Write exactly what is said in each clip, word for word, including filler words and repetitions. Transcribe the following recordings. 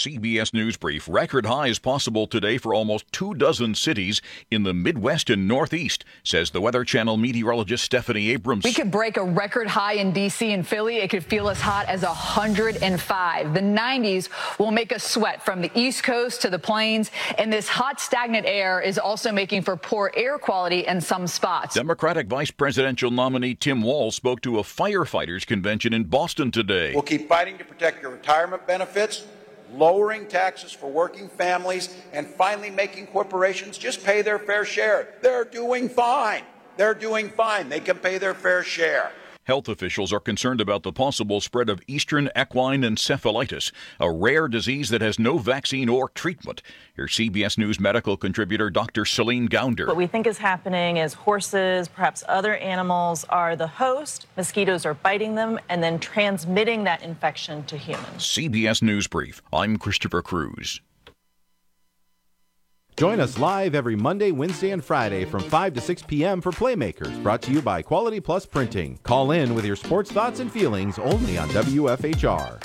C B S News Brief. Record highs possible today for almost two dozen cities in the Midwest and Northeast, says the Weather Channel meteorologist Stephanie Abrams. We could break a record high in D C and Philly. It could feel as hot as one hundred five. The nineties will make us sweat from the East Coast to the plains, and this hot, stagnant air is also making for poor air quality in some spots. Democratic Vice Presidential nominee Tim Walz spoke to a firefighters convention in Boston today. We'll keep fighting to protect your retirement benefits, lowering taxes for working families, and finally making corporations just pay their fair share. They're doing fine. They're doing fine. They can pay their fair share. Health officials are concerned about the possible spread of Eastern equine encephalitis, a rare disease that has no vaccine or treatment. Here's C B S News medical contributor Doctor Celine Gounder. What we think is happening is horses, perhaps other animals, are the host. Mosquitoes are biting them and then transmitting that infection to humans. C B S News Brief. I'm Christopher Cruz. Join us live every Monday, Wednesday, and Friday from five to six p.m. for Playmakers, brought to you by Quality Plus Printing. Call in with your sports thoughts and feelings only on W F H R.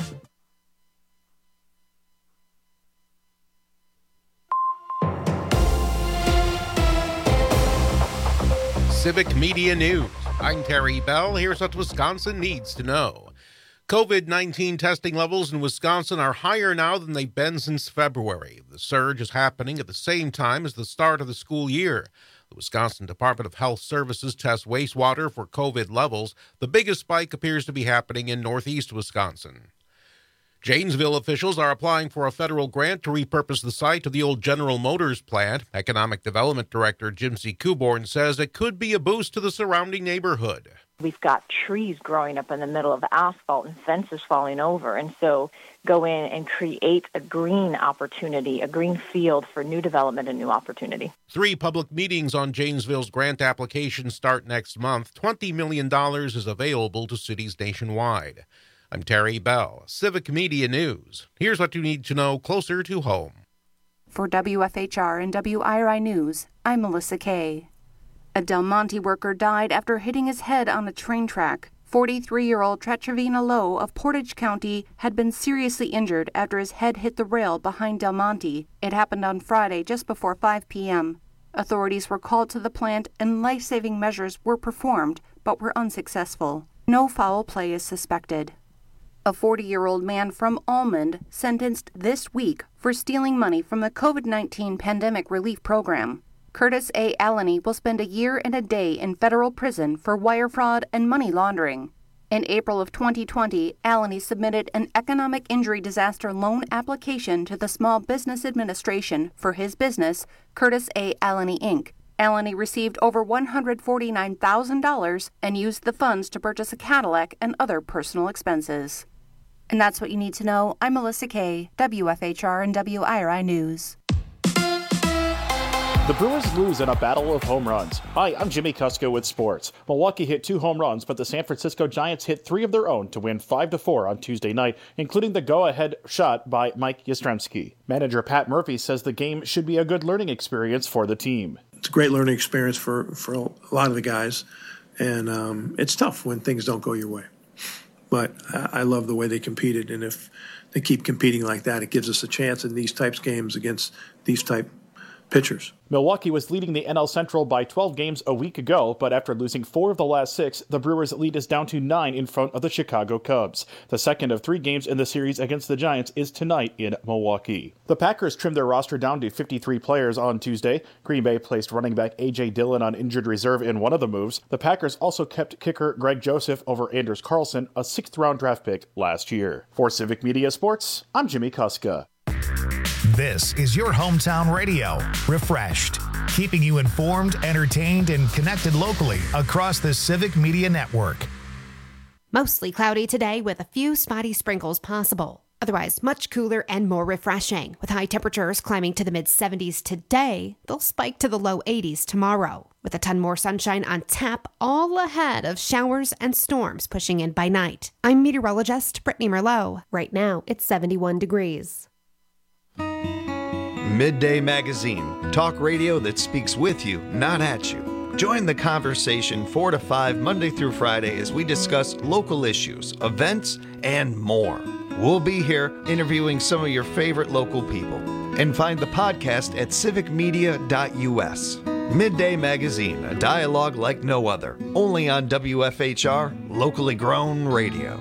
Civic Media News. I'm Terry Bell. Here's what Wisconsin needs to know. COVID nineteen testing levels in Wisconsin are higher now than they've been since February. The surge is happening at the same time as the start of the school year. The Wisconsin Department of Health Services tests wastewater for COVID levels. The biggest spike appears to be happening in northeast Wisconsin. Janesville officials are applying for a federal grant to repurpose the site of the old General Motors plant. Economic Development Director Jim C. Kuborn says it could be a boost to the surrounding neighborhood. We've got trees growing up in the middle of the asphalt and fences falling over, and so go in and create a green opportunity, a green field for new development and new opportunity. Three public meetings on Janesville's grant application start next month. twenty million dollars is available to cities nationwide. I'm Terry Bell, Civic Media News. Here's what you need to know closer to home. For W F H R and W I R I News, I'm Melissa Kay. A Del Monte worker died after hitting his head on a train track. forty-three-year-old Tretravina Lowe of Portage County had been seriously injured after his head hit the rail behind Del Monte. It happened on Friday just before five p.m. Authorities were called to the plant and life-saving measures were performed, but were unsuccessful. No foul play is suspected. A forty-year-old man from Almond sentenced this week for stealing money from the COVID nineteen pandemic relief program. Curtis A. Alany will spend a year and a day in federal prison for wire fraud and money laundering. In April of twenty twenty, Alany submitted an economic injury disaster loan application to the Small Business Administration for his business, Curtis A. Alany, Incorporated. Alany received over one hundred forty-nine thousand dollars and used the funds to purchase a Cadillac and other personal expenses. And that's what you need to know. I'm Melissa Kay, W F H R and W I R I News. The Brewers lose in a battle of home runs. Hi, I'm Jimmy Kusko with sports. Milwaukee hit two home runs, but the San Francisco Giants hit three of their own to win five to four on Tuesday night, including the go-ahead shot by Mike Yastrzemski. Manager Pat Murphy says the game should be a good learning experience for the team. It's a great learning experience for, for a lot of the guys, and um, it's tough when things don't go your way. But I love the way they competed, and if they keep competing like that, it gives us a chance in these types of games against these type pitchers. Milwaukee was leading the N L Central by twelve games a week ago, but after losing four of the last six, the Brewers' lead is down to nine in front of the Chicago Cubs. The second of three games in the series against the Giants is tonight in Milwaukee. The Packers trimmed their roster down to fifty-three players on Tuesday. Green Bay placed running back A J. Dillon on injured reserve in one of the moves. The Packers also kept kicker Greg Joseph over Anders Carlson, a sixth-round draft pick last year. For Civic Media Sports, I'm Jimmy Kuska. This is your hometown radio, Refreshed, keeping you informed, entertained, and connected locally across the Civic Media Network. Mostly cloudy today with a few spotty sprinkles possible. Otherwise, much cooler and more refreshing. With high temperatures climbing to the mid seventies today, they'll spike to the low eighties tomorrow. With a ton more sunshine on tap, all ahead of showers and storms pushing in by night. I'm meteorologist Brittany Merlot. Right now, it's seventy-one degrees. Midday Magazine, talk radio that speaks with you, not at you. Join the conversation four to five Monday through Friday as we discuss local issues, events, and more. We'll be here interviewing some of your favorite local people. And find the podcast at civic media dot u s. Midday Magazine, a dialogue like no other. Only on W F H R, locally grown radio.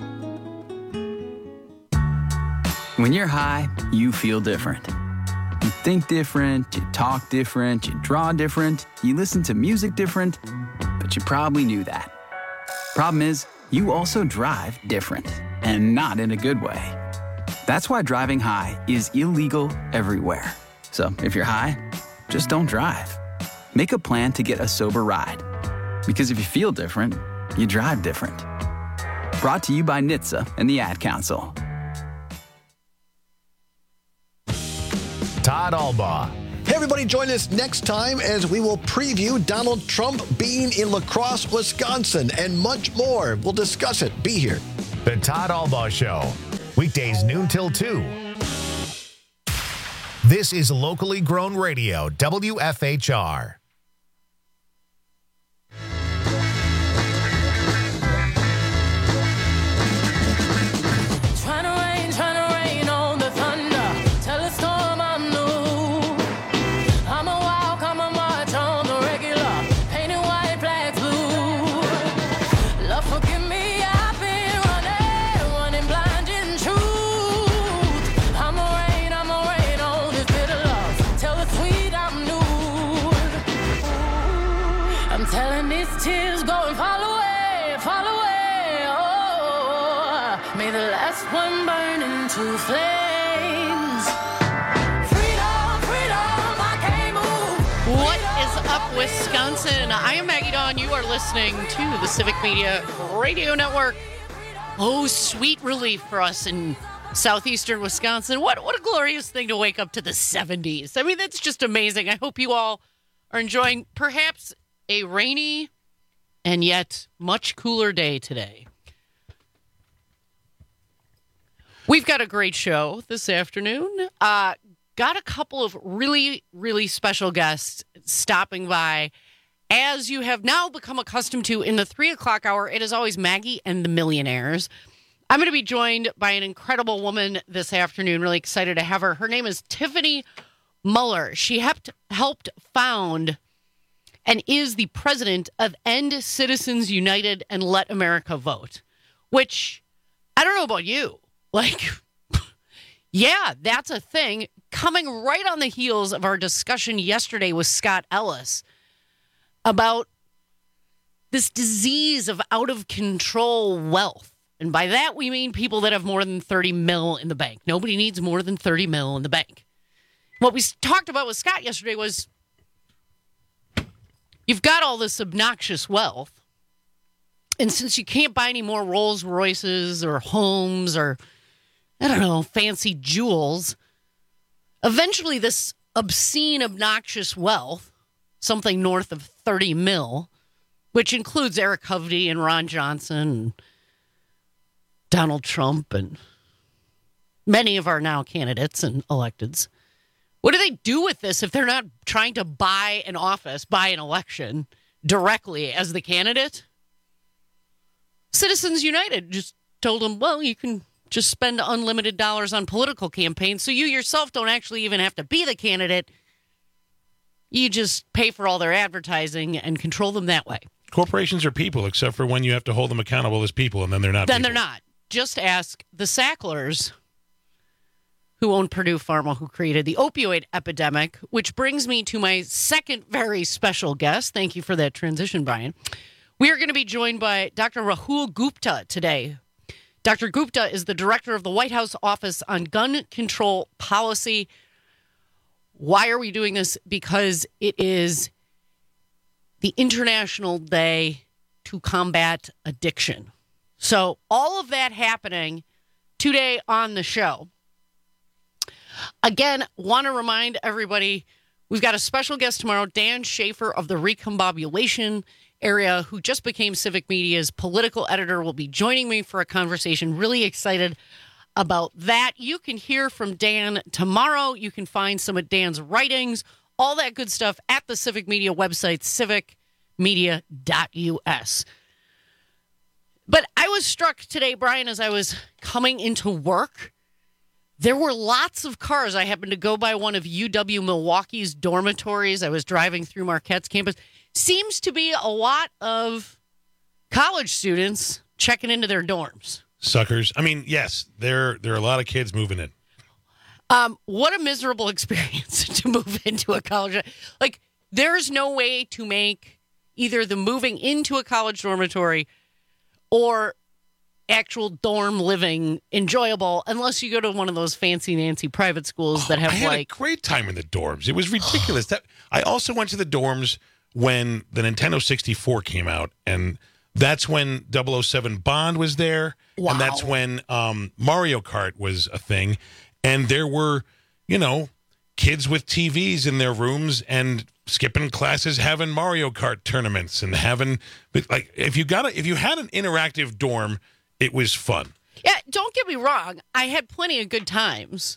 When you're high, you feel different. You think different, you talk different, you draw different, you listen to music different, but you probably knew that. Problem is, you also drive different, and not in a good way. That's why driving high is illegal everywhere. So if you're high, just don't drive. Make a plan to get a sober ride. Because if you feel different, you drive different. Brought to you by N H T S A and the Ad Council. Todd Albaugh. Hey, everybody, join us next time as we will preview Donald Trump being in La Crosse, Wisconsin, and much more. We'll discuss it. Be here. The Todd Albaugh Show. Weekdays noon till two. This is locally grown radio, W F H R. Tears going fall away, fall away. Oh, may the last one burn into flames. Freedom, freedom, I can't move. What is up, Wisconsin? I am Maggie Dawn. You are listening to the Civic Media Radio Network. Oh, sweet relief for us in southeastern Wisconsin. What, what a glorious thing to wake up to the seventies. I mean, that's just amazing. I hope you all are enjoying perhaps a rainy and yet much cooler day today. We've got a great show this afternoon. Uh, got a couple of really, really special guests stopping by. As you have now become accustomed to in the three o'clock hour, it is always Maggie and the Millionaires. I'm going to be joined by an incredible woman this afternoon. Really excited to have her. Her name is Tiffany Muller. She helped, helped found and is the president of End Citizens United and Let America Vote, which, I don't know about you, like, yeah, that's a thing. Coming right on the heels of our discussion yesterday with Scott Ellis about this disease of out-of-control wealth. And by that, we mean people that have more than thirty mil in the bank. Nobody needs more than thirty mil in the bank. What we talked about with Scott yesterday was, you've got all this obnoxious wealth, and since you can't buy any more Rolls Royces or homes or, I don't know, fancy jewels, eventually this obscene, obnoxious wealth, something north of thirty mil, which includes Eric Hovde and Ron Johnson and Donald Trump and many of our now candidates and electeds. What do they do with this if they're not trying to buy an office, buy an election directly as the candidate? Citizens United just told them, well, you can just spend unlimited dollars on political campaigns, so you yourself don't actually even have to be the candidate. You just pay for all their advertising and control them that way. Corporations are people, except for when you have to hold them accountable as people, and then they're not Then people. they're not. Just ask the Sacklers, who owned Purdue Pharma, who created the opioid epidemic, which brings me to my second very special guest. Thank you for that transition, Brian. We are going to be joined by Doctor Rahul Gupta today. Doctor Gupta is the director of the White House Office on Gun Control Policy. Why are we doing this? Because it is the International Day to Combat Addiction. So all of that happening today on the show. Again, want to remind everybody, we've got a special guest tomorrow, Dan Schaefer of the Recombobulation area, who just became Civic Media's political editor, will be joining me for a conversation. Really excited about that. You can hear from Dan tomorrow. You can find some of Dan's writings, all that good stuff at the Civic Media website, civic media dot u s. But I was struck today, Brian, as I was coming into work. There were lots of cars. I happened to go by one of U W Milwaukee's dormitories. I was driving through Marquette's campus. Seems to be a lot of college students checking into their dorms. Suckers. I mean, yes, there there are a lot of kids moving in. Um, what a miserable experience to move into a college. Like, there's no way to make either the moving into a college dormitory or actual dorm living enjoyable unless you go to one of those fancy Nancy private schools that have I had like a great time in the dorms. It was ridiculous. that I also went to the dorms when the Nintendo sixty-four came out, and that's when double oh seven Bond was there, wow. and that's when um, Mario Kart was a thing, and there were, you know, kids with T Vs in their rooms and skipping classes, having Mario Kart tournaments, and having like if you got a, if you had an interactive dorm, it was fun. Yeah, don't get me wrong. I had plenty of good times.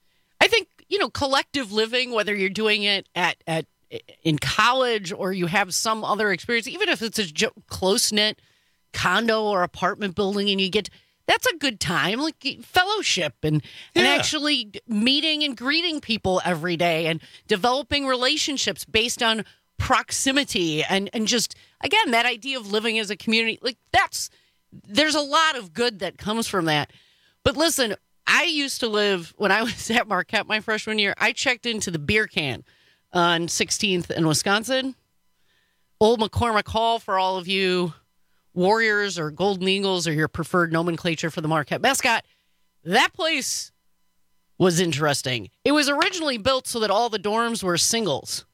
I think, you know, collective living, whether you're doing it at, at in college or you have some other experience, even if it's a close-knit condo or apartment building and you get, that's a good time, like fellowship and, yeah. and actually meeting and greeting people every day and developing relationships based on proximity and, and just, again, that idea of living as a community, like that's, there's a lot of good that comes from that. But listen, I used to live, when I was at Marquette my freshman year, I checked into the Beer Can on sixteenth in Wisconsin. Old McCormick Hall for all of you Warriors or Golden Eagles or your preferred nomenclature for the Marquette mascot. That place was interesting. It was originally built so that all the dorms were singles.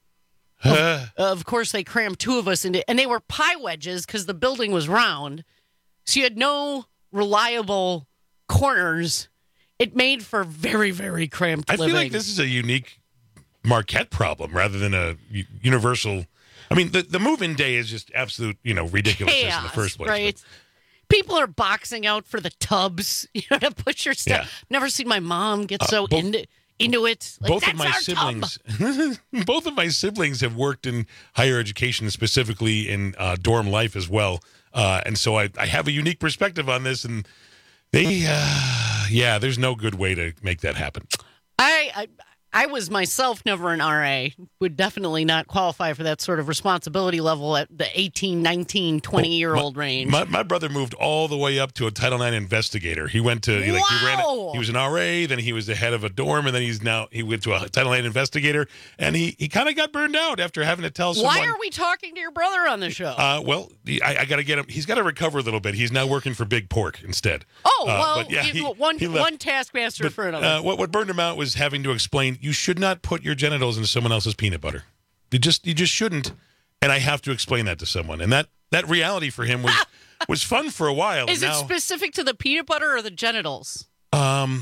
Of, of course, they crammed two of us into, and they were pie wedges because the building was round. So you had no reliable corners. It made for very, very cramped I living. feel like this is a unique Marquette problem rather than a u- universal. I mean, the, the move-in day is just absolute, you know, ridiculousness Chaos, in the first place. Right? People are boxing out for the tubs, you know, to put your stuff. Yeah. Never seen my mom get Uh, so both- into into it. Like, both that's of my our siblings, tub. both of my siblings have worked in higher education, specifically in uh, dorm life as well. Uh, and so I, I have a unique perspective on this, and they, uh, yeah, there's no good way to make that happen. I, I I was myself never an R A, would definitely not qualify for that sort of responsibility level at the eighteen, nineteen, twenty-year-old my, range. My, my brother moved all the way up to a Title nine investigator. He went to, he, like, he ran, Wow. he was an R A, then he was the head of a dorm, and then he's now, he went to a Title nine investigator, and he, he kind of got burned out after having to tell someone. Why are we talking to your brother on the show? Uh, well, the- I, I got to get him. He's got to recover a little bit. He's now working for Big Pork instead. oh, Uh, well, but yeah, you- he- one, he left. one taskmaster But, for another. uh, what what burned him out was having to explain you should not put your genitals into someone else's peanut butter. You just you just shouldn't. And I have to explain that to someone. And that that reality for him was was fun for a while. Is and it now, specific to the peanut butter or the genitals? um,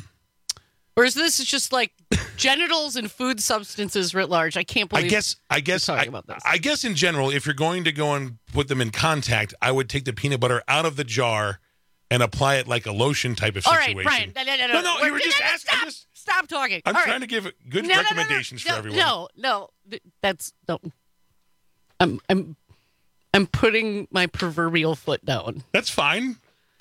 Or is this just like genitals and food substances writ large? I can't I believe guess I guess we're I, talking about this. I guess in general, if you're going to go and put them in contact, I would take the peanut butter out of the jar and apply it like a lotion type of All situation. right, Brian. No, no, no. No, no, you were We're- just no, no, asking. Stop, Just, stop talking. I'm All trying right. to give good No, no, no, no, recommendations no, for everyone. No, no, th- that's no. I'm I'm I'm putting my proverbial foot down. That's fine.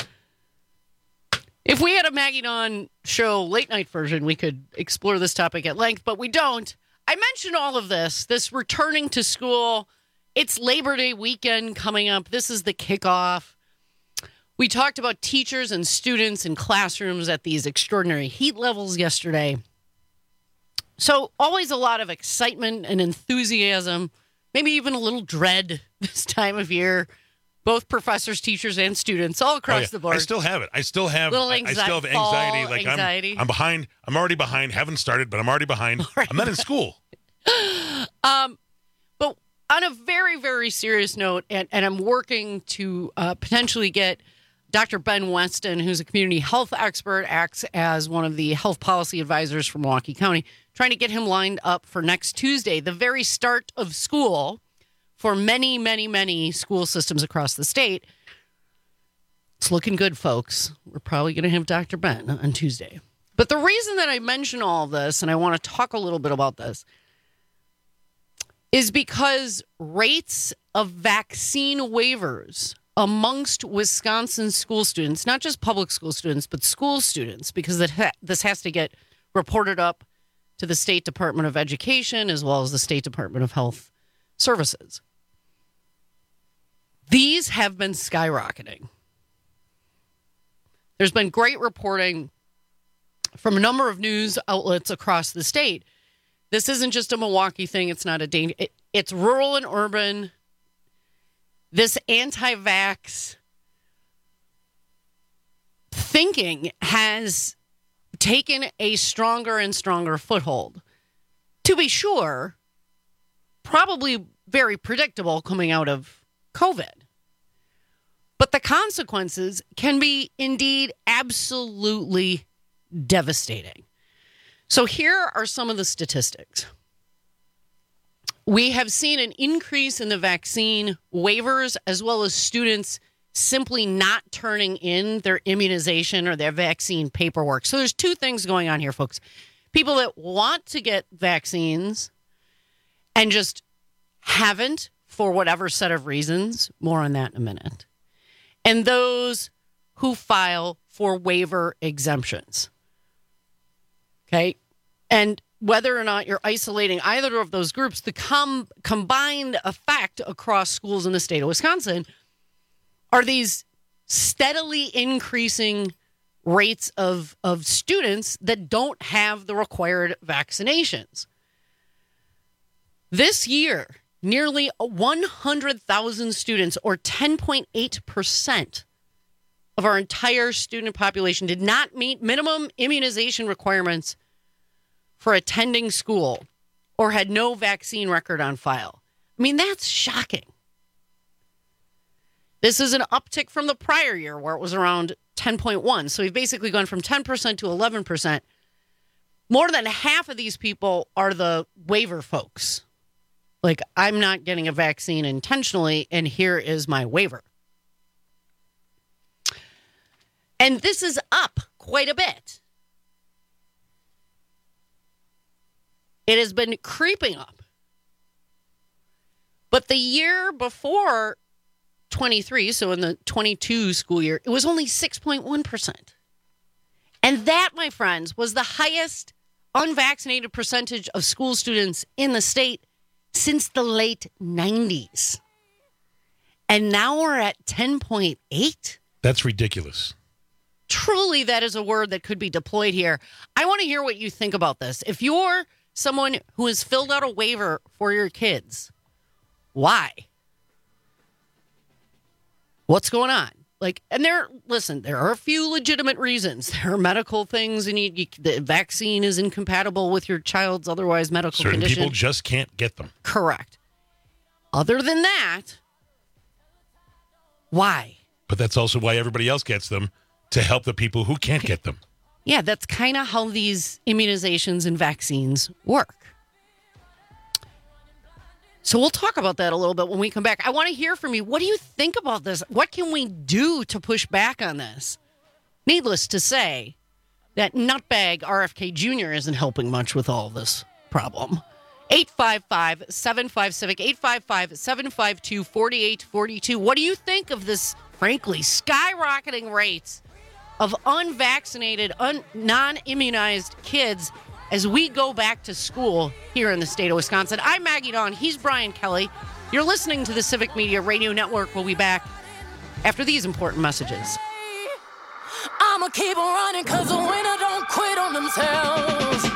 If we had a Maggie Dawn show late night version, we could explore this topic at length, but we don't. I mentioned all of this, this returning to school. It's Labor Day weekend coming up. This is the kickoff. We talked about teachers and students in classrooms at these extraordinary heat levels yesterday. So always a lot of excitement and enthusiasm, maybe even a little dread this time of year. Both professors, teachers, and students all across Oh, yeah. the board. I still have it. I still have. Little I- I anxi- still have fall anxiety. Like anxiety. I'm, I'm behind. I'm already behind. Haven't started, but I'm already behind. I'm not in school. Um, but on a very, very serious note, and, and I'm working to uh, potentially get Doctor Ben Weston, who's a community health expert, acts as one of the health policy advisors for Milwaukee County, trying to get him lined up for next Tuesday, the very start of school for many, many, many school systems across the state. It's looking good, folks. We're probably going to have Doctor Ben on Tuesday. But the reason that I mention all this, and I want to talk a little bit about this, is because rates of vaccine waivers amongst Wisconsin school students, not just public school students, but school students, because it ha- this has to get reported up to the State Department of Education as well as the State Department of Health Services. These have been skyrocketing. There's been great reporting from a number of news outlets across the state. This isn't just a Milwaukee thing. It's not a danger. It, it's rural and urban. This anti-vax thinking has taken a stronger and stronger foothold. To be sure, probably very predictable coming out of COVID. But the consequences can be indeed absolutely devastating. So here are some of the statistics. We have seen an increase in the vaccine waivers as well as students simply not turning in their immunization or their vaccine paperwork. So there's two things going on here, folks. People that want to get vaccines and just haven't for whatever set of reasons. More on that in a minute. And those who file for waiver exemptions. Okay? And whether or not you're isolating either of those groups, the com- combined effect across schools in the state of Wisconsin are these steadily increasing rates of, of students that don't have the required vaccinations. This year, nearly one hundred thousand students, or ten point eight percent of our entire student population, did not meet minimum immunization requirements for attending school or had no vaccine record on file. I mean, that's shocking. This is an uptick from the prior year where it was around ten point one. So we've basically gone from ten percent to eleven percent. More than half of these people are the waiver folks. Like, I'm not getting a vaccine intentionally, and here is my waiver. And this is up quite a bit. It has been creeping up. But the year before twenty-three, so in the twenty-two school year, it was only six point one percent. And that, my friends, was the highest unvaccinated percentage of school students in the state since the late nineties. And now we're at ten point eight. That's ridiculous. Truly, that is a word that could be deployed here. I want to hear what you think about this. If you're someone who has filled out a waiver for your kids, why? What's going on? Like, and there, listen, there are a few legitimate reasons. There are medical things, and you, you, the vaccine is incompatible with your child's otherwise medical Certain condition. people just can't get them. Correct. Other than that, why? But that's also why everybody else gets them, to help the people who can't get them. Yeah, that's kind of how these immunizations and vaccines work. So we'll talk about that a little bit when we come back. I want to hear from you. What do you think about this? What can we do to push back on this? Needless to say, that nutbag R F K Junior isn't helping much with all this problem. eight five five, seven five, CIVIC, eight five five, seven five two, four eight four two. What do you think of this, frankly, skyrocketing rates of unvaccinated, un- non-immunized kids as we go back to school here in the state of Wisconsin? I'm Maggie Dawn. He's Brian Kelly. You're listening to the Civic Media Radio Network. We'll be back after these important messages. I'ma keep on running because the winner don't quit on themselves.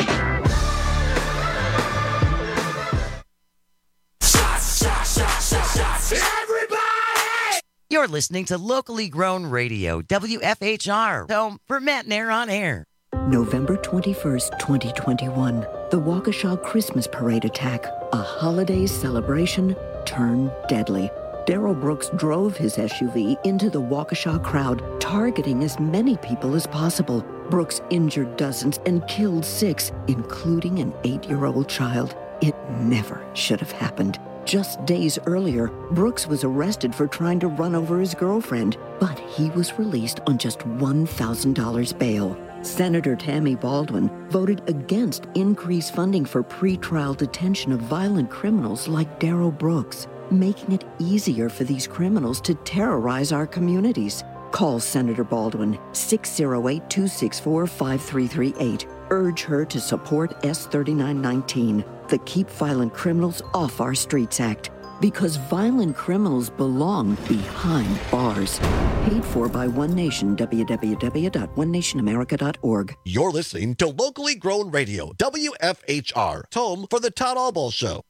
Shots, shots, shots, shots, shots. Everybody! You're listening to locally grown radio, W F H R, home for Matt Nair on Air. November twenty-first, twenty twenty-one, the Waukesha Christmas Parade attack, a holiday celebration turned deadly. Darrell Brooks drove his S U V into the Waukesha crowd, targeting as many people as possible. Brooks injured dozens and killed six, including an eight-year-old child. It never should have happened. Just days earlier, Brooks was arrested for trying to run over his girlfriend, but he was released on just one thousand dollars bail. Senator Tammy Baldwin voted against increased funding for pretrial detention of violent criminals like Darrell Brooks. making it easier for these criminals to terrorize our communities. Call Senator Baldwin, six oh eight, two six four, five three three eight. Urge her to support S thirty-nine nineteen, the Keep Violent Criminals Off Our Streets Act. Because violent criminals belong behind bars. Paid for by One Nation, w w w dot one nation america dot org. You're listening to Locally Grown Radio, W F H R, home for the Todd Albaugh Show.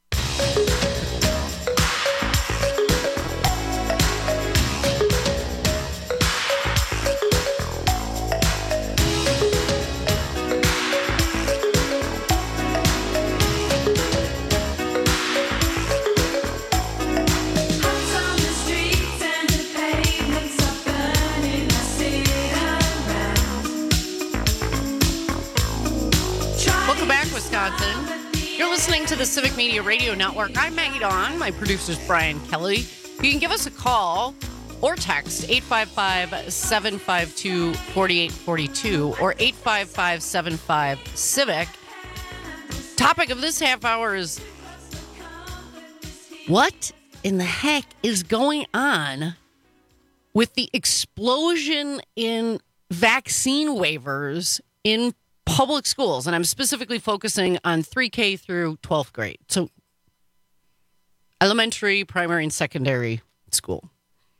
You're listening to the Civic Media Radio Network. I'm Maggie Dawn. My producer's Brian Kelly. You can give us a call or text eight five five, seven five two, four eight four two or eight five five, seven five, CIVIC. Topic of this half hour is what in the heck is going on with the explosion in vaccine waivers in public schools, and I'm specifically focusing on three K through twelfth grade. So elementary, primary, and secondary school.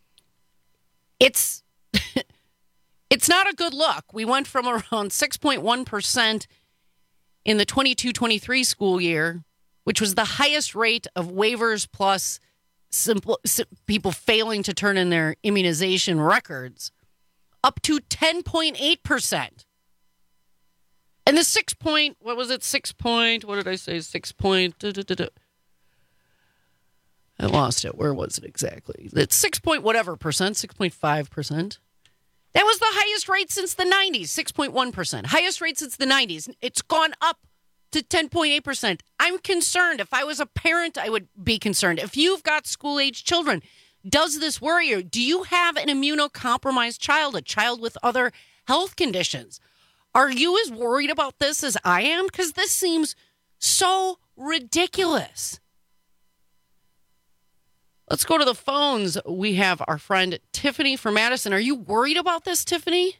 It's it's not a good look. We went from around six point one percent in the twenty-two twenty-three school year, which was the highest rate of waivers plus simple, people failing to turn in their immunization records, up to ten point eight percent. And the six point, what was it? Six point, what did I say? Six point, da, da, da, da. I lost it. Where was it exactly? It's six point whatever percent, six point five percent. That was the highest rate since the nineties, six point one percent. Highest rate since the nineties. It's gone up to ten point eight percent. I'm concerned. If I was a parent, I would be concerned. If you've got school-age children, does this worry you? Do you have an immunocompromised child, a child with other health conditions? Are you as worried about this as I am? Because this seems so ridiculous. Let's go to the phones. We have our friend Tiffany from Madison. Are you worried about this, Tiffany?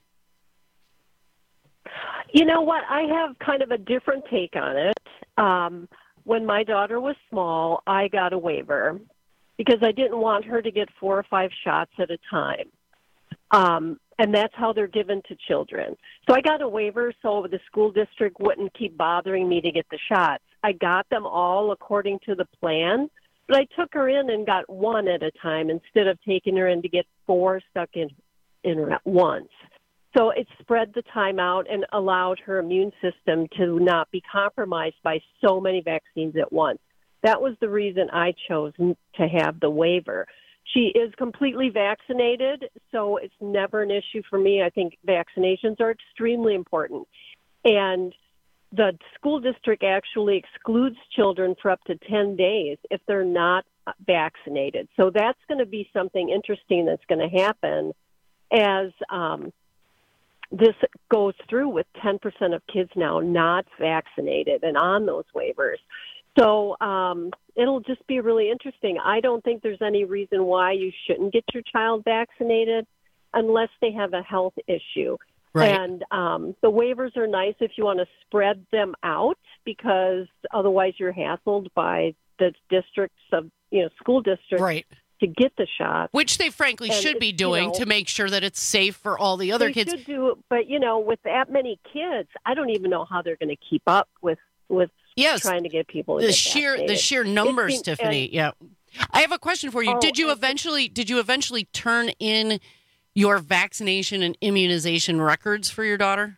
You know what? I have kind of a different take on it. Um, when my daughter was small, I got a waiver because I didn't want her to get four or five shots at a time. Um, and that's how they're given to children. So I got a waiver so the school district wouldn't keep bothering me to get the shots. I got them all according to the plan, but I took her in and got one at a time instead of taking her in to get four stuck in, in her at once. So it spread the time out and allowed her immune system to not be compromised by so many vaccines at once. That was the reason I chose to have the waiver. She is completely vaccinated, so it's never an issue for me. I think vaccinations are extremely important. And the school district actually excludes children for up to ten days if they're not vaccinated. So that's going to be something interesting that's going to happen as um, this goes through with ten percent of kids now not vaccinated and on those waivers. So um, it'll just be really interesting. I don't think there's any reason why you shouldn't get your child vaccinated unless they have a health issue. Right. And um, the waivers are nice if you want to spread them out because otherwise you're hassled by the districts of, you know, school districts right. to get the shot. Which they frankly and should be doing, you know, to make sure that it's safe for all the other they kids. They should do, but, you know, with that many kids, I don't even know how they're going to keep up with with yes. trying to get people to the get sheer vaccinated. the sheer numbers, been, Tiffany. and, yeah, I have a question for you. Oh, did you eventually did you eventually turn in your vaccination and immunization records for your daughter?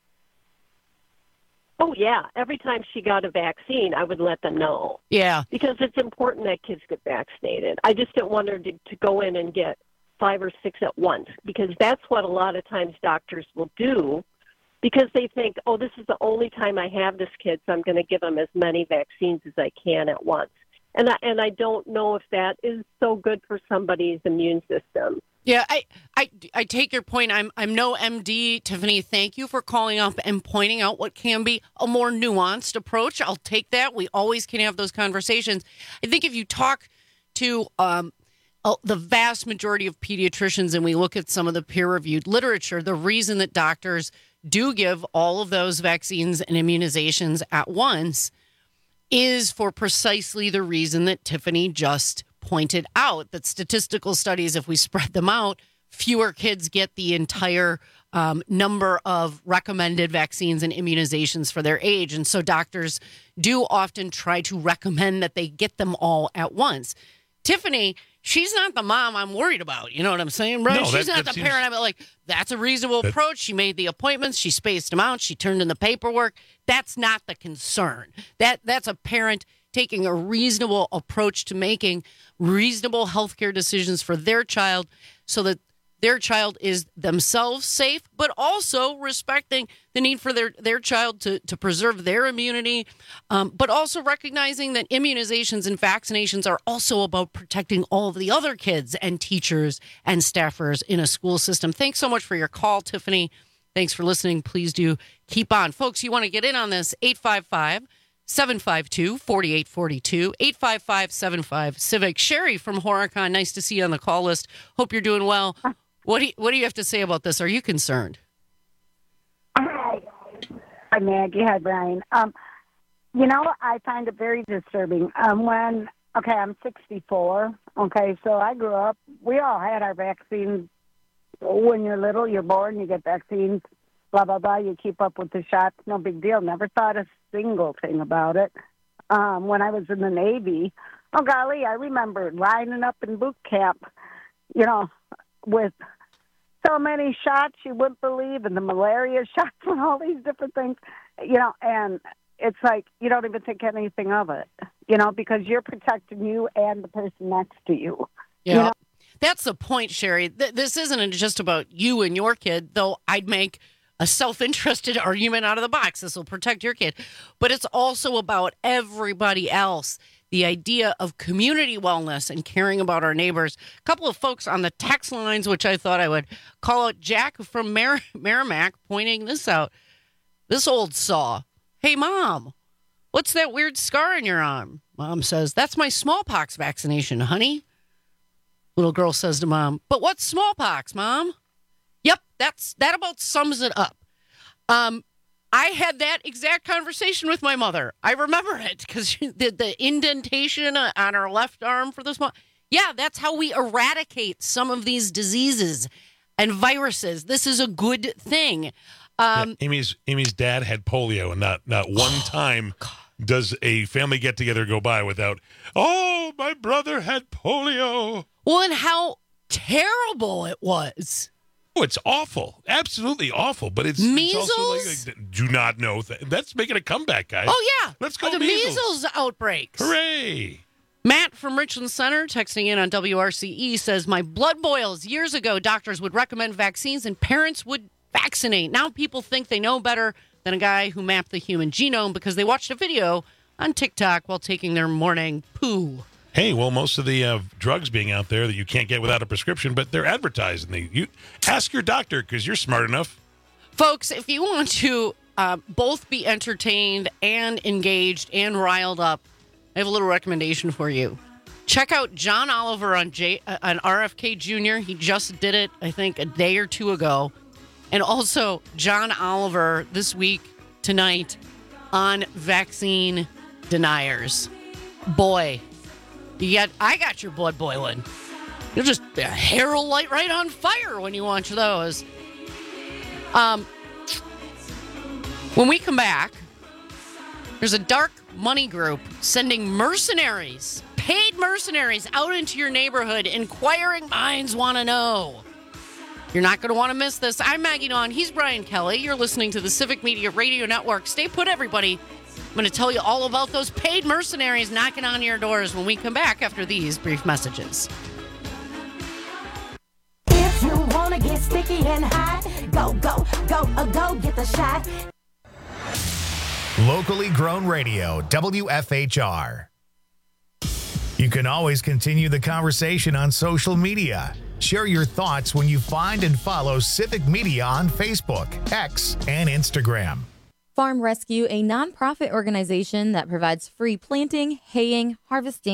Oh yeah, every time she got a vaccine, I would let them know. Yeah, because it's important that kids get vaccinated. I just didn't want her to, to go in and get five or six at once because that's what a lot of times doctors will do. Because they think, oh, this is the only time I have this kid, so I'm going to give them as many vaccines as I can at once. And I, and I don't know if that is so good for somebody's immune system. Yeah, I, I, I take your point. I'm I'm no M D, Tiffany. Thank you for calling up and pointing out what can be a more nuanced approach. I'll take that. We always can have those conversations. I think if you talk to um, uh, the vast majority of pediatricians and we look at some of the peer-reviewed literature, the reason that doctors do give all of those vaccines and immunizations at once is for precisely the reason that Tiffany just pointed out, that statistical studies, if we spread them out, fewer kids get the entire um, number of recommended vaccines and immunizations for their age. And so doctors do often try to recommend that they get them all at once. Tiffany, she's not the mom I'm worried about. You know what I'm saying, right? No, she's that, not that the seems... parent. I'm like, that's a reasonable that... approach. She made the appointments. She spaced them out. She turned in the paperwork. That's not the concern. That That's a parent taking a reasonable approach to making reasonable healthcare decisions for their child so that their child is themselves safe, but also respecting the need for their, their child to, to preserve their immunity, um, but also recognizing that immunizations and vaccinations are also about protecting all of the other kids and teachers and staffers in a school system. Thanks so much for your call, Tiffany. Thanks for listening. Please do keep on. Folks, you want to get in on this, eight five five, seven five two, four eight four two, eight five five, seven five, CIVIC. Sherry from Horicon, nice to see you on the call list. Hope you're doing well. What do you, what do you have to say about this? Are you concerned? Hi. Hi, Maggie. Hi, Brian. Um, you know, I find it very disturbing. Um, when, okay, I'm sixty-four. Okay, so I grew up, we all had our vaccines. When you're little, you're born, you get vaccines, blah, blah, blah. You keep up with the shots. No big deal. Never thought a single thing about it. Um, when I was in the Navy, oh, golly, I remember lining up in boot camp, you know, with so many shots you wouldn't believe, and the malaria shots and all these different things, you know, and it's like you don't even think anything of it, you know, because you're protecting you and the person next to you. Yeah. You know? That's the point, Sherry. Th- this isn't just about you and your kid, though I'd make a self-interested argument out of the box. This will protect your kid. But it's also about everybody else. The idea of community wellness and caring about our neighbors. A couple of folks on the text lines, which I thought I would call out. Jack from Mer- Merrimack pointing this out. This old saw. Hey, Mom, what's that weird scar in your arm? Mom says, that's my smallpox vaccination, honey. Little girl says to Mom, but what's smallpox, Mom? Yep, that's that about sums it up. Um, I had that exact conversation with my mother. I remember it because the, the indentation on her left arm for this one. Yeah, that's how we eradicate some of these diseases and viruses. This is a good thing. Um, yeah, Amy's Amy's dad had polio, and not not one oh, time God. does a family get together go by without, oh, my brother had polio. Well, and how terrible it was. Oh, it's awful. Absolutely awful. But it's, measles? it's also like, do not know. That's making a comeback, guys. Oh, yeah. Let's go oh, the measles. measles outbreaks. Hooray. Matt from Richland Center, texting in on W R C E, says, my blood boils. Years ago, doctors would recommend vaccines and parents would vaccinate. Now people think they know better than a guy who mapped the human genome because they watched a video on TikTok while taking their morning poo. Hey, well, most of the uh, drugs being out there that you can't get without a prescription, but they're advertised. And they, you ask your doctor because you're smart enough. Folks, if you want to uh, both be entertained and engaged and riled up, I have a little recommendation for you. Check out John Oliver on, J- uh, on R F K Junior He just did it, I think, a day or two ago. And also John Oliver this week, tonight, on vaccine deniers. Boy. You got, I got your blood boiling. You're just a hair will light right on fire when you watch those. Um, when we come back, there's a dark money group sending mercenaries, paid mercenaries, out into your neighborhood. Inquiring minds want to know. You're not going to want to miss this. I'm Maggie Dawn. He's Brian Kelly. You're listening to the Civic Media Radio Network. Stay put, everybody. I'm going to tell you all about those paid mercenaries knocking on your doors when we come back after these brief messages. If you want to get sticky and hot, go, go, go, uh, go get the shot. Locally grown radio, W F H R. You can always continue the conversation on social media. Share your thoughts when you find and follow Civic Media on Facebook, X, and Instagram. Farm Rescue, a nonprofit organization that provides free planting, haying, harvesting,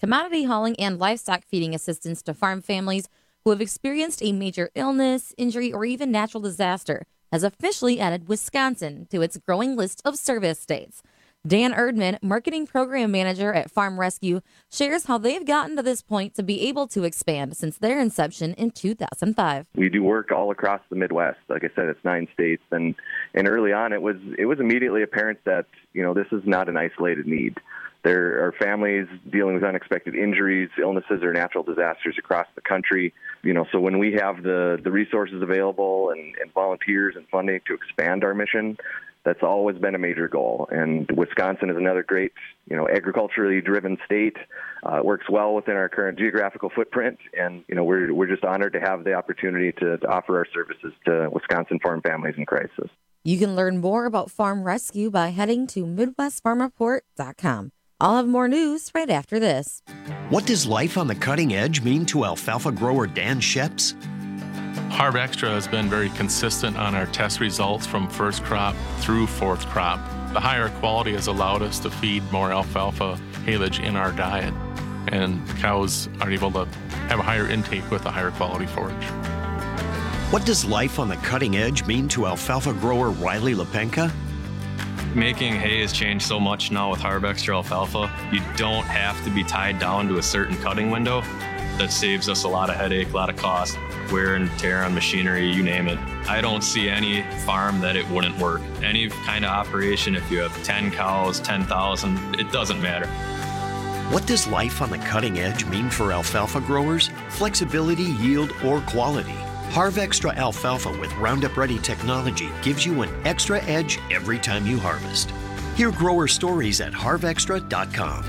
commodity hauling, and livestock feeding assistance to farm families who have experienced a major illness, injury, or even natural disaster, has officially added Wisconsin to its growing list of service states. Dan Erdman, Marketing Program Manager at Farm Rescue, shares how they've gotten to this point to be able to expand since their inception in two thousand five. We do work all across the Midwest. Like I said, it's nine states, and, and early on it was it was immediately apparent that, you know, this is not an isolated need. There are families dealing with unexpected injuries, illnesses, or natural disasters across the country. You know, so when we have the, the resources available and, and volunteers and funding to expand our mission, that's always been a major goal. And Wisconsin is another great, you know, agriculturally driven state. Uh, it works well within our current geographical footprint. And, you know, we're we're just honored to have the opportunity to, to offer our services to Wisconsin farm families in crisis. You can learn more about Farm Rescue by heading to Midwest Farm Report dot com. I'll have more news right after this. What does life on the cutting edge mean to alfalfa grower Dan Sheps? Harv Extra has been very consistent on our test results from first crop through fourth crop. The higher quality has allowed us to feed more alfalfa haylage in our diet, and the cows are able to have a higher intake with a higher quality forage. What does life on the cutting edge mean to alfalfa grower Riley Lepenka? Making hay has changed so much now with Harv Extra alfalfa. You don't have to be tied down to a certain cutting window. That saves us a lot of headache, a lot of cost, wear and tear on machinery, you name it. I don't see any farm that it wouldn't work. Any kind of operation, if you have ten cows, ten thousand, it doesn't matter. What does life on the cutting edge mean for alfalfa growers? Flexibility, yield, or quality? Harv Extra alfalfa with Roundup Ready technology gives you an extra edge every time you harvest. Hear grower stories at harv extra dot com.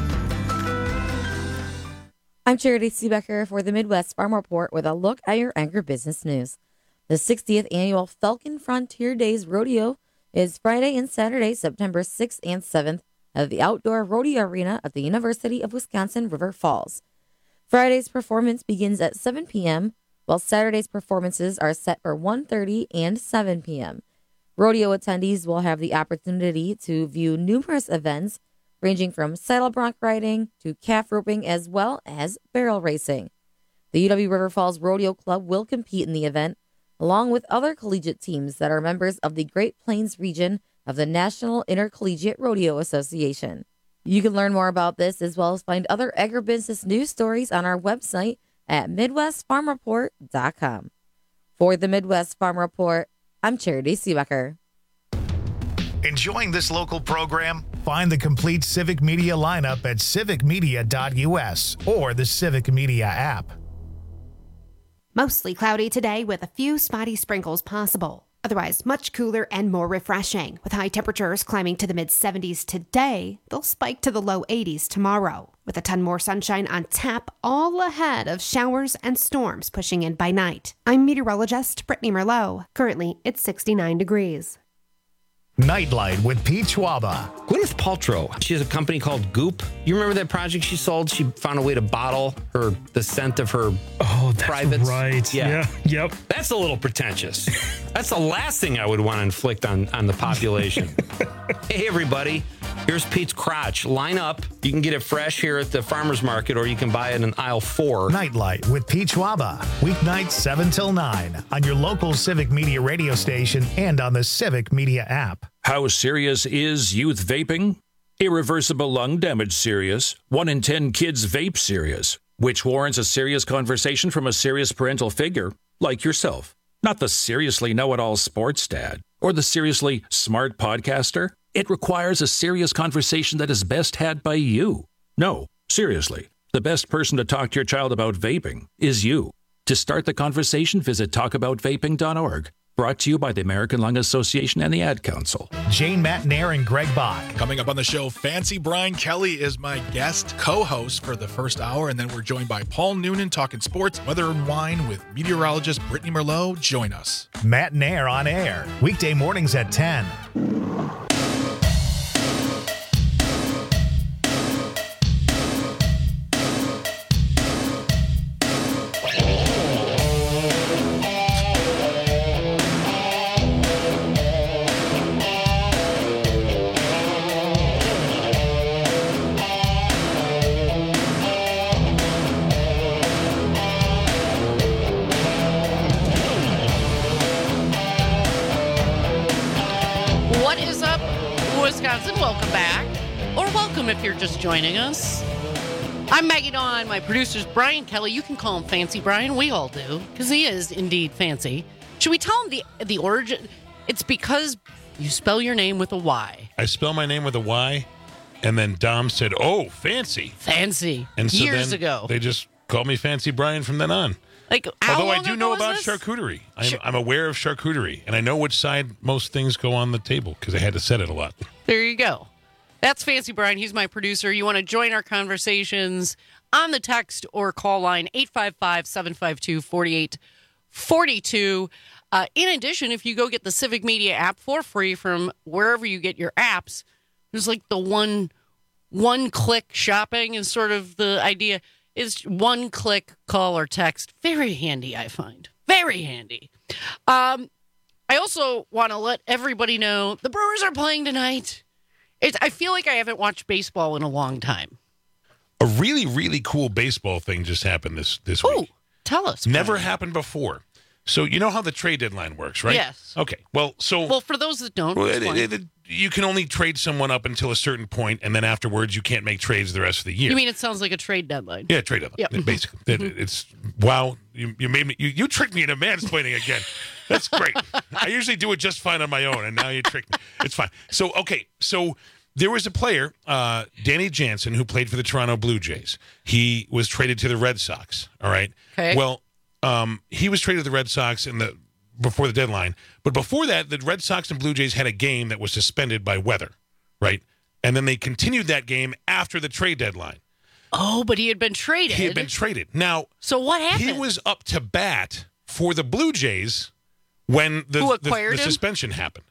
I'm Charity Seebecker for the Midwest Farm Report with a look at your agribusiness news. The sixtieth annual Falcon Frontier Days Rodeo is Friday and Saturday, September sixth and seventh at the Outdoor Rodeo Arena at the University of Wisconsin River Falls. Friday's performance begins at seven p.m., while Saturday's performances are set for one thirty and seven p.m. Rodeo attendees will have the opportunity to view numerous events ranging from saddle bronc riding to calf roping as well as barrel racing. The U W River Falls Rodeo Club will compete in the event, along with other collegiate teams that are members of the Great Plains region of the National Intercollegiate Rodeo Association. You can learn more about this as well as find other agribusiness news stories on our website at Midwest Farm Report dot com. For the Midwest Farm Report, I'm Charity Seebecker. Enjoying this local program? Find the complete Civic Media lineup at civic media dot u s or the Civic Media app. Mostly cloudy today with a few spotty sprinkles possible. Otherwise, much cooler and more refreshing. With high temperatures climbing to the mid seventies today, they'll spike to the low eighties tomorrow. With a ton more sunshine on tap, all ahead of showers and storms pushing in by night. I'm meteorologist Brittany Merlot. Currently, it's sixty-nine degrees. Nightlight with Pete Schwaba. Gwyneth Paltrow, she has a company called Goop. You remember that project she sold? She found a way to bottle her the scent of her oh, that's privates. Right. Yeah. yeah. Yep. That's a little pretentious. That's the last thing I would want to inflict on, on the population. Hey, everybody. Here's Pete's crotch. Line up. You can get it fresh here at the farmer's market, or you can buy it in aisle four. Nightlight with Pete Schwaba. Weeknights seven till nine on your local Civic Media radio station and on the Civic Media app. How serious is youth vaping? Irreversible lung damage serious. One in ten kids vape serious, which warrants a serious conversation from a serious parental figure like yourself. Not the seriously know-it-all sports dad or the seriously smart podcaster. It requires a serious conversation that is best had by you. No, seriously, the best person to talk to your child about vaping is you. To start the conversation, visit talk about vaping dot org. Brought to you by the American Lung Association and the Ad Council. Jane Matnair and Greg Bach. Coming up on the show, Fancy Brian Kelly is my guest co-host for the first hour, and then we're joined by Paul Noonan talking sports, weather, and wine with meteorologist Brittany Merlot. Join us. Matnair on air, weekday mornings at ten. welcome if you're just joining us. I'm Maggie Dawn. My producer's Brian Kelly. You can call him Fancy Brian. We all do, because he is indeed fancy. Should we tell him the the origin? It's because you spell your name with a Y. I spell my name with a Y, and then Dom said, "Oh, fancy, fancy." And so years then ago, they just called me Fancy Brian from then on. Like, how although I long do ago know was about this? charcuterie, I'm, Char- I'm aware of charcuterie, and I know which side most things go on the table because I had to set it a lot. There you go. That's Fancy Brian. He's my producer. You want to join our conversations on the text or call line eight five five, seven five two, four eight four two. Uh, in addition, if you go get the Civic Media app for free from wherever you get your apps, there's like the one one click shopping is sort of the idea. Is one click call or text. Very handy, I find. Very handy. Um, I also want to let everybody know the Brewers are playing tonight. It's, I feel like I haven't watched baseball in a long time. A really, really cool baseball thing just happened this, this Ooh, week. Tell us. Never Brian. happened before. So you know how the trade deadline works, right? Yes. Okay. Well, so Well, for those that don't, well, it, explain. it, it, you can only trade someone up until a certain point, and then afterwards you can't make trades the rest of the year. You mean it sounds like a trade deadline? Yeah, trade deadline. Yep. Basically, It- it's wow. You, you made me. You, you tricked me into mansplaining again. That's great. I usually do it just fine on my own, and now you tricked me. It's fine. So okay. So there was a player, uh, Danny Jansen, who played for the Toronto Blue Jays. He was traded to the Red Sox. All right. Okay. Well, um, he was traded to the Red Sox in the before the deadline. But before that, the Red Sox and Blue Jays had a game that was suspended by weather, right? And then they continued that game after the trade deadline. Oh, but he had been traded. He had been traded. Now, so what happened? he was up to bat for the Blue Jays when the, Who the, acquired the him? suspension happened.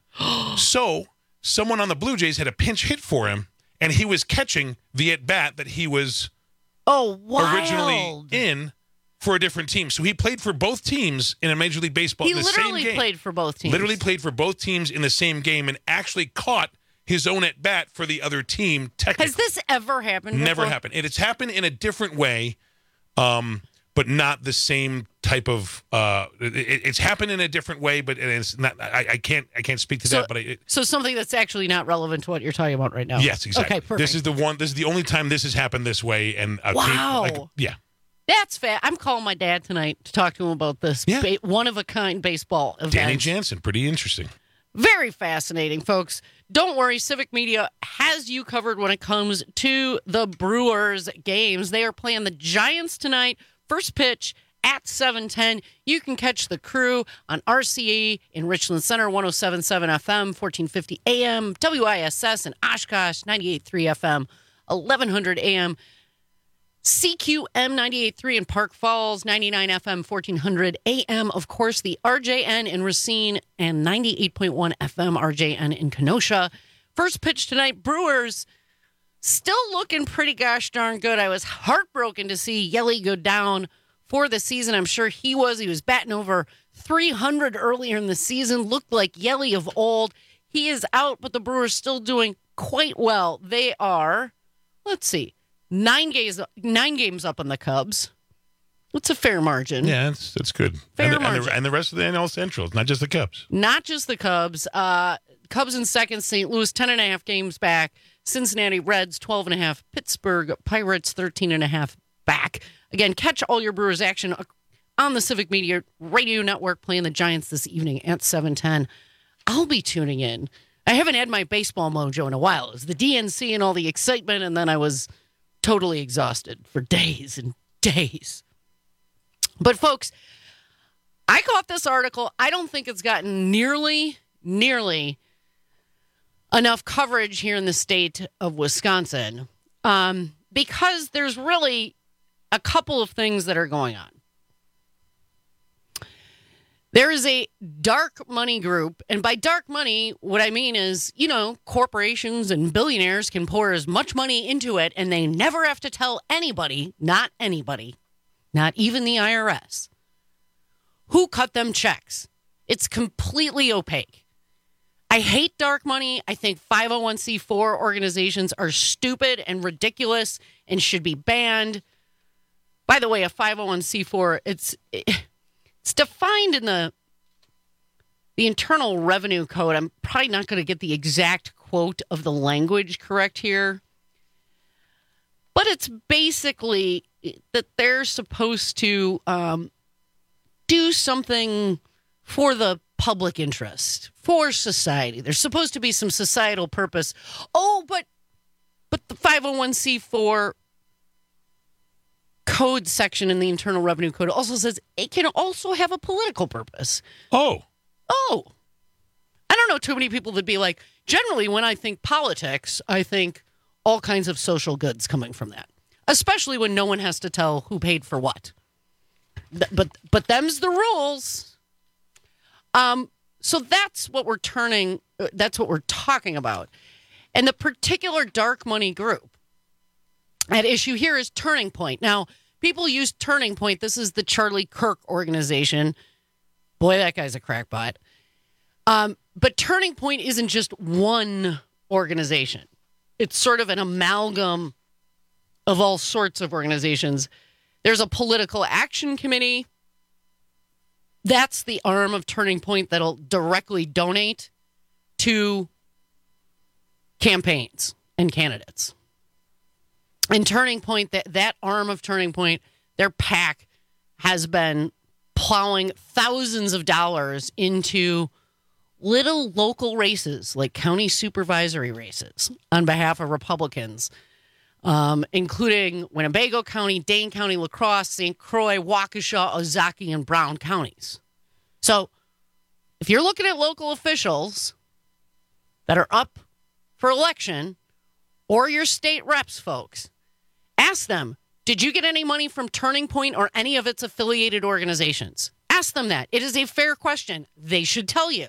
So someone on the Blue Jays had a pinch hit for him, and he was catching the at-bat that he was oh, wild. originally in for a different team. So he played for both teams in a Major League Baseball He in the literally same game. played for both teams. Literally played for both teams in the same game and actually caught his own at-bat for the other team technically. Has this ever happened before? Never happened. And it's happened in a different way, um, but not the same type of. Uh, it, it's happened in a different way, but it's not. I, I can't. I can't speak to So, that. But I, it, so something that's actually not relevant to what you're talking about right now. yes, exactly. Okay, perfect. This is the one. This is the only time this has happened this way. And a Wow. team, like, yeah. That's fat. I'm calling my dad tonight to talk to him about this Yeah. ba- one-of-a-kind baseball event. Danny Jansen, pretty interesting. Very fascinating, folks. Don't worry, Civic Media has you covered when it comes to the Brewers games. They are playing the Giants tonight. First pitch at seven ten. You can catch the Crew on R C A in Richland Center, one oh seven point seven F M, fourteen fifty A M, W I S S in Oshkosh, ninety-eight point three F M, eleven hundred A M, C Q M ninety-eight point three in Park Falls, ninety-nine F M, fourteen hundred A M. Of course, the R J N in Racine and ninety-eight point one F M, R J N in Kenosha. First pitch tonight, Brewers still looking pretty gosh darn good. I was heartbroken to see Yelly go down for the season. I'm sure he was. He was batting over three hundred earlier in the season. Looked like Yelly of old. He is out, but the Brewers still doing quite well. They are, let's see, Nine games, nine games up on the Cubs. It's a fair margin. Yeah, that's that's good. Fair and, the, and, margin. the, and the rest of the N L Central. It's not just the Cubs. Not just the Cubs. Uh, Cubs in second, Saint Louis ten and a half games back. Cincinnati Reds twelve and a half. Pittsburgh Pirates thirteen and a half back. Again, catch all your Brewers action on the Civic Media Radio Network playing the Giants this evening at seven ten. I'll be tuning in. I haven't had my baseball mojo in a while. It was the D N C and all the excitement, and then I was totally exhausted for days and days. But folks, I caught this article. I don't think it's gotten nearly, nearly enough coverage here in the state of Wisconsin um, because there's really a couple of things that are going on. There is a dark money group, and by dark money, what I mean is, you know, corporations and billionaires can pour as much money into it, and they never have to tell anybody, not anybody, not even the I R S, who cut them checks. It's completely opaque. I hate dark money. I think five oh one c four organizations are stupid and ridiculous and should be banned. By the way, a five oh one c four, it's... It, It's defined in the the Internal Revenue Code. I'm probably not going to get the exact quote of the language correct here. But it's basically that they're supposed to um, do something for the public interest, for society. There's supposed to be some societal purpose. Oh, but but the five oh one c four code section in the Internal Revenue Code also says it can also have a political purpose. Oh. Oh. I don't know too many people that be like, generally when I think politics, I think all kinds of social goods coming from that, especially when no one has to tell who paid for what. Th- but but them's the rules. Um, so that's what we're turning, uh, that's what we're talking about. And the particular dark money group at issue here is Turning Point. Now, people use Turning Point. This is the Charlie Kirk organization. Boy, that guy's a crackpot. Um, but Turning Point isn't just one organization. It's sort of an amalgam of all sorts of organizations. There's a political action committee. That's the arm of Turning Point that'll directly donate to campaigns and candidates. And Turning Point, that, that arm of Turning Point, their PAC has been plowing thousands of dollars into little local races, like county supervisory races, on behalf of Republicans, um, including Winnebago County, Dane County, La Crosse, Saint Croix, Waukesha, Ozaukee, and Brown counties. So if you're looking at local officials that are up for election, or your state reps, folks, ask them, did you get any money from Turning Point or any of its affiliated organizations? Ask them that. It is a fair question. They should tell you.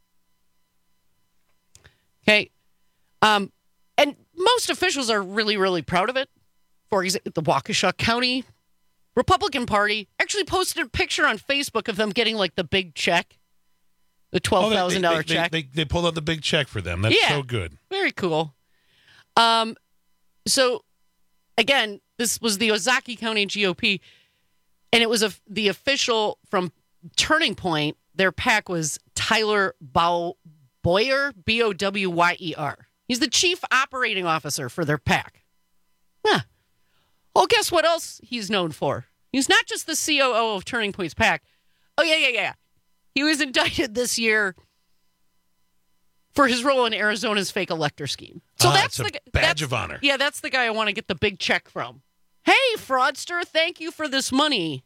Okay. Um, and most officials are really, really proud of it. For example, the Waukesha County Republican Party actually posted a picture on Facebook of them getting like the big check, the twelve thousand dollars oh, they, they, check. They, they, they pulled out the big check for them. That's Yeah. so good. Very cool. Um, so, again, this was the Ozaukee County G O P, and it was a, the official from Turning Point. Their PAC was Tyler Bow, Boyer, B O W Y E R. He's the chief operating officer for their PAC. Huh. Well, guess what else he's known for? He's not just the C O O of Turning Point's PAC. Oh, yeah, yeah, yeah. He was indicted this year for his role in Arizona's fake elector scheme. So ah, that's it's the a badge that's, of honor. Yeah, that's the guy I want to get the big check from. Hey, fraudster, thank you for this money.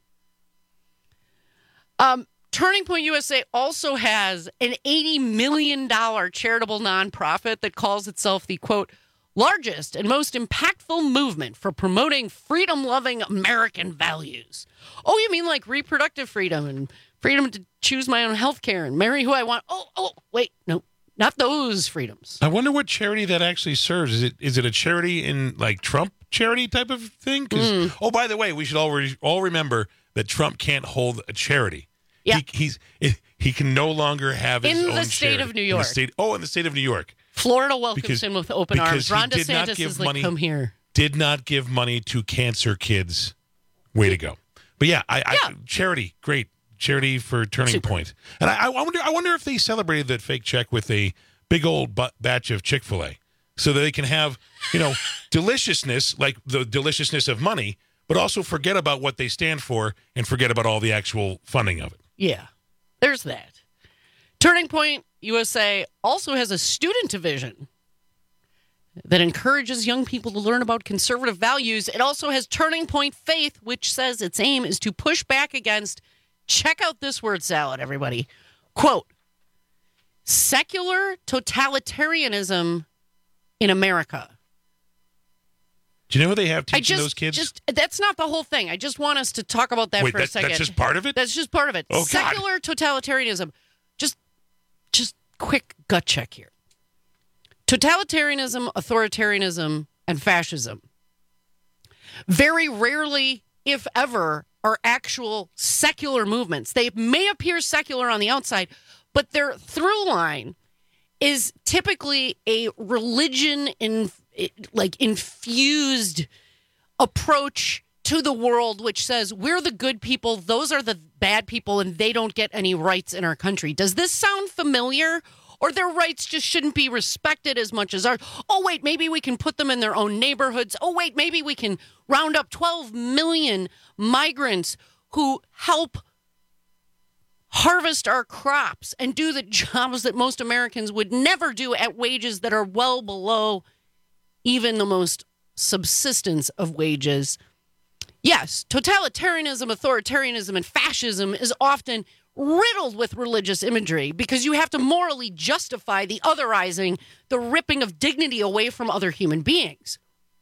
Um, Turning Point U S A also has an eighty million dollars charitable nonprofit that calls itself the, quote, largest and most impactful movement for promoting freedom-loving American values. Oh, you mean like reproductive freedom and freedom to choose my own health care and marry who I want? Oh, oh, wait, no, not those freedoms. I wonder what charity that actually serves. Is it is it a charity in like Trump charity type of thing? 'Cause, Mm. oh, by the way, we should all re- all remember that Trump can't hold a charity. Yeah. He, he's he can no longer have his In own the state charity. of New In the York. state, oh, in the state of New York. Florida welcomes Because- him with open arms. because he Ron did not DeSantis give is like, money- come here. Did not give money to cancer kids. Way to go. But yeah, I, I charity, great. Charity for Turning Super. Point. And I, I wonder I wonder if they celebrated that fake check with a big old bu- batch of Chick-fil-A so that they can have, you know, deliciousness, like the deliciousness of money, but also forget about what they stand for and forget about all the actual funding of it. Yeah, there's that. Turning Point U S A also has a student division that encourages young people to learn about conservative values. It also has Turning Point Faith, which says its aim is to push back against, check out this word salad, everybody, quote, secular totalitarianism in America. Do you know what they have I teaching just, those kids? just that's not the whole thing. I just want us to talk about that Wait, for a that- second. that's just part of it? That's just part of it. Oh, God. Secular totalitarianism. Just, just quick gut check here. Totalitarianism, authoritarianism, and fascism very rarely, if ever, are actual secular movements. They may appear secular on the outside, but their through line is typically a religion in like infused approach to the world, which says we're the good people, those are the bad people, and they don't get any rights in our country. Does this sound familiar? or their rights just shouldn't be respected as much as ours. Oh, wait, maybe we can put them in their own neighborhoods. Oh, wait, maybe we can round up twelve million migrants who help harvest our crops and do the jobs that most Americans would never do at wages that are well below even the most subsistence of wages. Yes, totalitarianism, authoritarianism, and fascism is often riddled with religious imagery because you have to morally justify the otherizing, the ripping of dignity away from other human beings.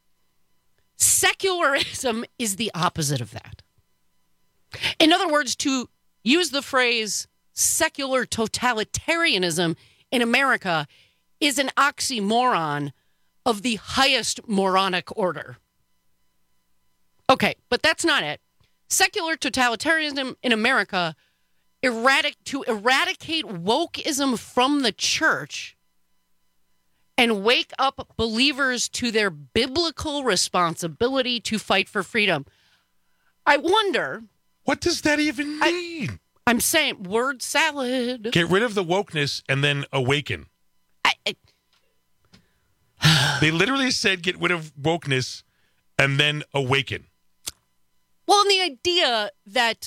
Secularism is the opposite of that. In other words, to use the phrase secular totalitarianism in America is an oxymoron of the highest moronic order. Okay, but that's not it. Secular totalitarianism in America, erratic, to eradicate wokeism from the church and wake up believers to their biblical responsibility to fight for freedom. I wonder... What does that even mean? I, I'm saying word salad. Get rid of the wokeness and then awaken. I, I, they literally said get rid of wokeness and then awaken. Well, and the idea that,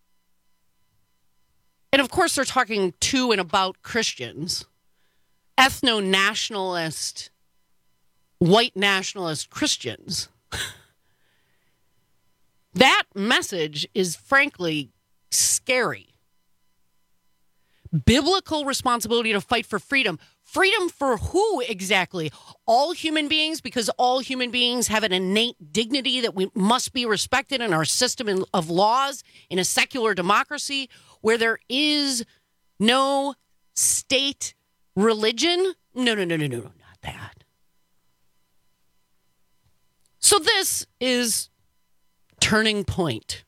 and of course they're talking to and about Christians, ethno-nationalist, white nationalist Christians. That message is frankly scary. Biblical responsibility to fight for freedom. Freedom for who exactly? All human beings, because all human beings have an innate dignity that we must be respected in our system of laws in a secular democracy where there is no state religion. No, no, no, no, no, no, not that. So this is Turning Point.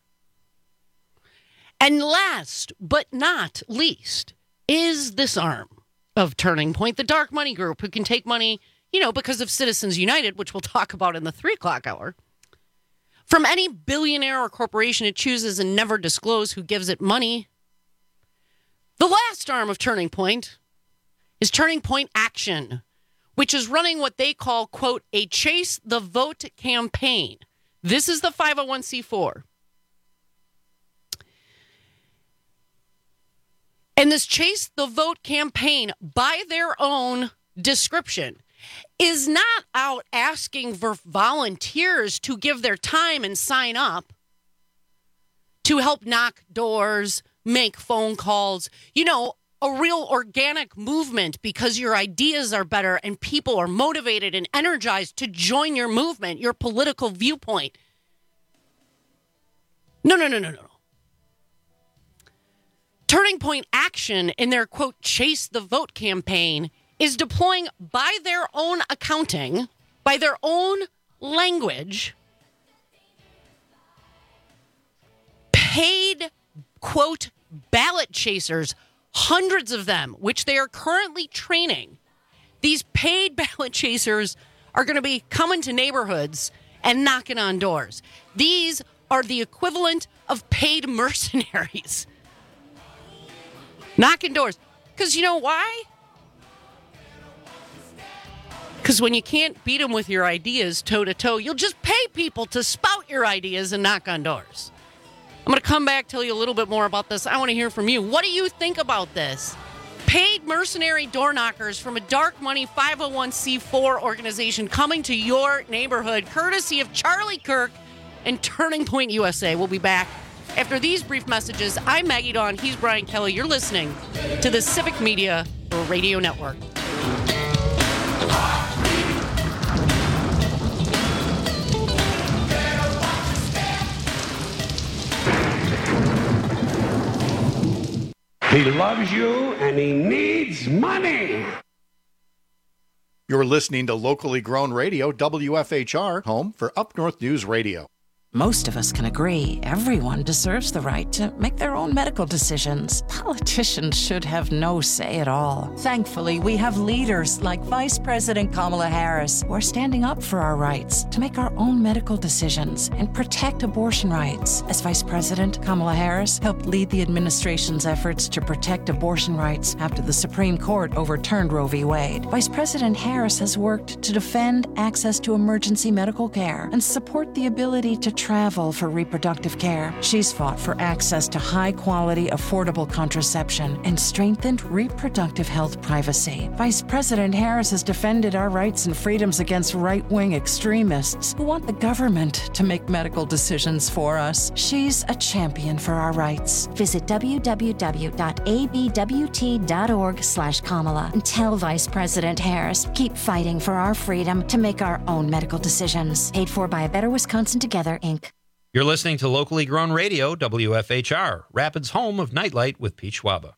And last but not least is this arm of Turning Point, the dark money group who can take money, you know, because of Citizens United, which we'll talk about in the three o'clock hour, from any billionaire or corporation it chooses and never disclose who gives it money. The last arm of Turning Point is Turning Point Action, which is running what they call, quote, a Chase the Vote campaign. This is the five oh one c four. And this Chase the Vote campaign, by their own description, is not out asking for volunteers to give their time and sign up to help knock doors, make phone calls, you know, a real organic movement because your ideas are better and people are motivated and energized to join your movement, your political viewpoint. No, no, no, no, no. Turning Point Action in their, quote, Chase the Vote campaign is deploying by their own accounting, by their own language, paid, quote, ballot chasers, hundreds of them, which they are currently training. These paid ballot chasers are going to be coming to neighborhoods and knocking on doors. These are the equivalent of paid mercenaries. Knocking doors. Because you know why? Because when you can't beat them with your ideas toe-to-toe, you'll just pay people to spout your ideas and knock on doors. I'm going to come back, tell you a little bit more about this. I want to hear from you. What do you think about this? Paid mercenary door knockers from a dark money five oh one c four organization coming to your neighborhood, courtesy of Charlie Kirk and Turning Point U S A. We'll be back after these brief messages. I'm Maggie Dawn. He's Brian Kelly. You're listening to the Civic Media Radio Network. He loves you and he needs money. You're listening to locally grown radio, W F H R, home for Up North News Radio. Most of us can agree everyone deserves the right to make their own medical decisions. Politicians should have no say at all. Thankfully, we have leaders like Vice President Kamala Harris who are standing up for our rights to make our own medical decisions and protect abortion rights. As Vice President, Kamala Harris helped lead the administration's efforts to protect abortion rights after the Supreme Court overturned Roe v. Wade. Vice President Harris has worked to defend access to emergency medical care and support the ability to travel for reproductive care. She's fought for access to high-quality, affordable contraception and strengthened reproductive health privacy. Vice President Harris has defended our rights and freedoms against right-wing extremists who want the government to make medical decisions for us. She's a champion for our rights. Visit w w w dot a b w t dot org slash Kamala and tell Vice President Harris, keep fighting for our freedom to make our own medical decisions. Paid for by A Better Wisconsin Together, Incorporated. You're listening to locally grown radio, W F H R, Rapids' home of Nightlight with Pete Schwaba.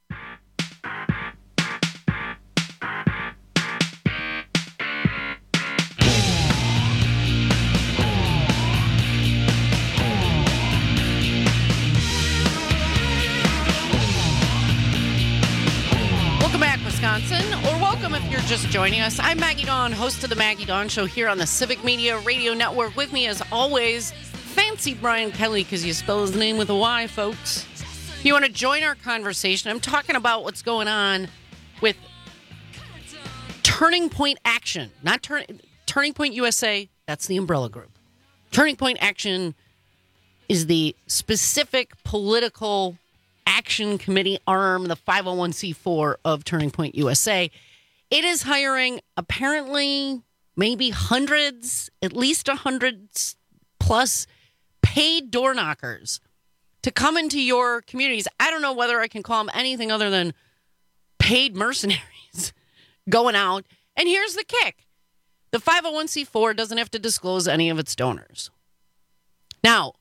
Welcome back, Wisconsin, or welcome if you're just joining us. I'm Maggie Dawn, host of the Maggie Dawn Show here on the Civic Media Radio Network. With me, as always, Fancy Brian Kelly, because you spell his name with a Y, folks. If you want to join our conversation, I'm talking about what's going on with Turning Point Action. Not turn, Turning Point U S A, that's the umbrella group. Turning Point Action is the specific political action committee arm, the five oh one c four of Turning Point U S A. It is hiring apparently maybe hundreds, at least a hundred plus paid door knockers to come into your communities. I don't know whether I can call them anything other than paid mercenaries going out. And here's the kick. The five oh one c four doesn't have to disclose any of its donors. Now,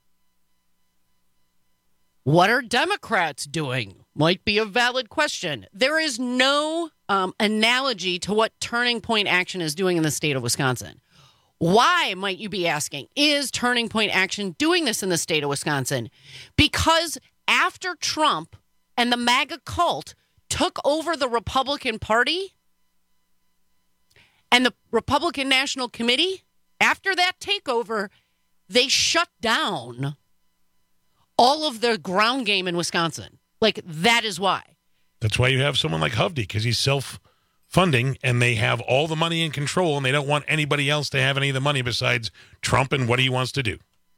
what are Democrats doing? Might be a valid question. There is no um, analogy to what Turning Point Action is doing in the state of Wisconsin. Why, might you be asking, is Turning Point Action doing this in the state of Wisconsin? Because after Trump and the MAGA cult took over the Republican Party and the Republican National Committee, after that takeover, they shut down all of the ground game in Wisconsin. Like, that is why. That's why you have someone like Hovde, because he's self-funding, and they have all the money in control, and they don't want anybody else to have any of the money besides Trump and what he wants to do.